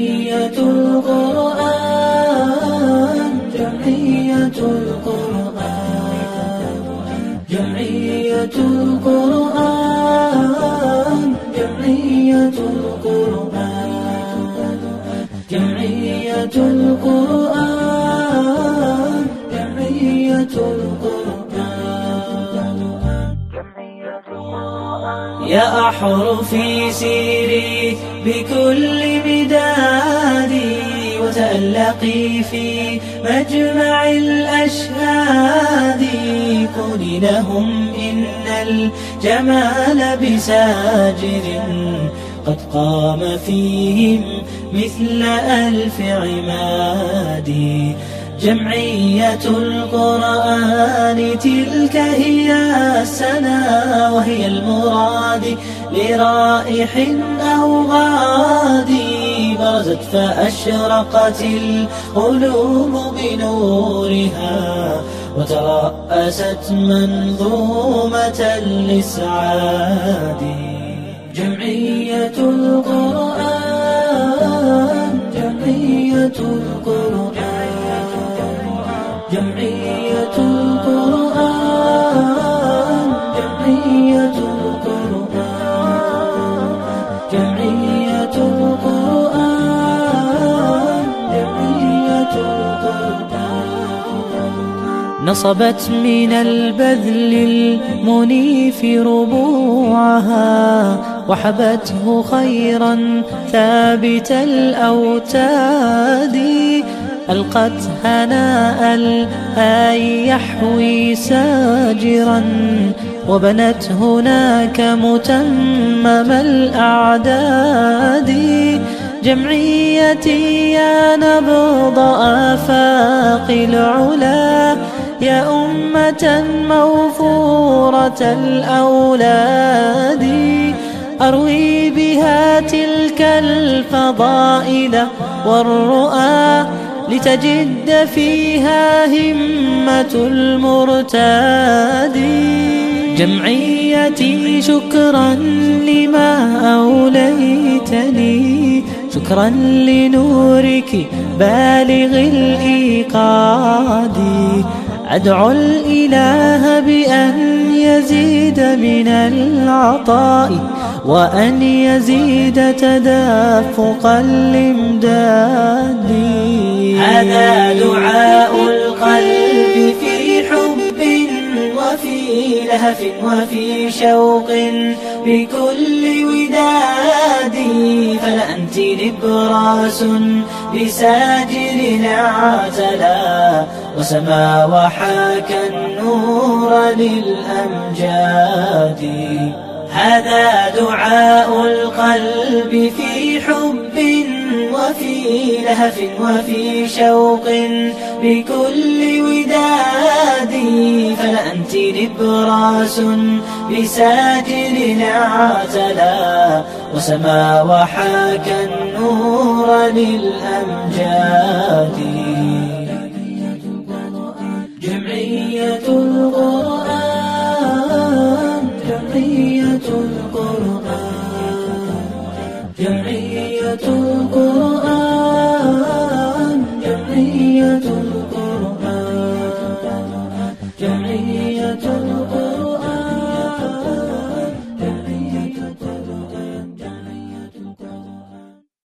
جمعية القرآن، جمعية القرآن، جمعية القرآن، جمعية القرآن، جمعية القرآن، جمعية القرآن. يا أحرفي سيري بكل مدادي، وتألقي في مجمع الأشهاد، قولي لهم إن الجمال بساجر قد قام فيهم مثل ألف عماد. جمعية القرآن تلك هي السنا، وهي المراد لرائح أو غادي، برزت فأشرقت القلوب بنورها، وترأست منظومة الإسعاد. جمعية القرآن، جمعية القرآن، جمعية القرآن، جمعية القرآن، جمعية القرآن، جمعية القرآن. نصبت من البذل المنيف ربوعها، وحبته خيرا ثابت الأوتاد، ألقت هناء الآي يحوي ساجرا، وبنت هناك متمم الأعداد. جمعيتي يا نبض آفاق العلا، يا أمة موفورة الأولاد، أروي بها تلك الفضائل والرؤى، لتجد فيها همة المرتاد. جمعيتي شكرا لما أوليتني، شكرا لنورك بالغ الإيقاد، أدعو الإله بأن يزيد من العطاء، وأن يزيد تدفق الإمداد. هذا دعاء القلب في حب وفي لهف وفي شوق بكل وداد، فلأنت نبراس بساجر اعتلى، وسما وحاك النور للأمجاد. هذا دعاء القلب في حب وفي لهف وفي شوق بكل وداد، فلأنت نبراس بساجر اعتلى، وسما وحاك النور للأمجاد. جمعية القرآن، جمعية القرآن، جمعية القرآن، جمعية القرآن، جمعية القرآن.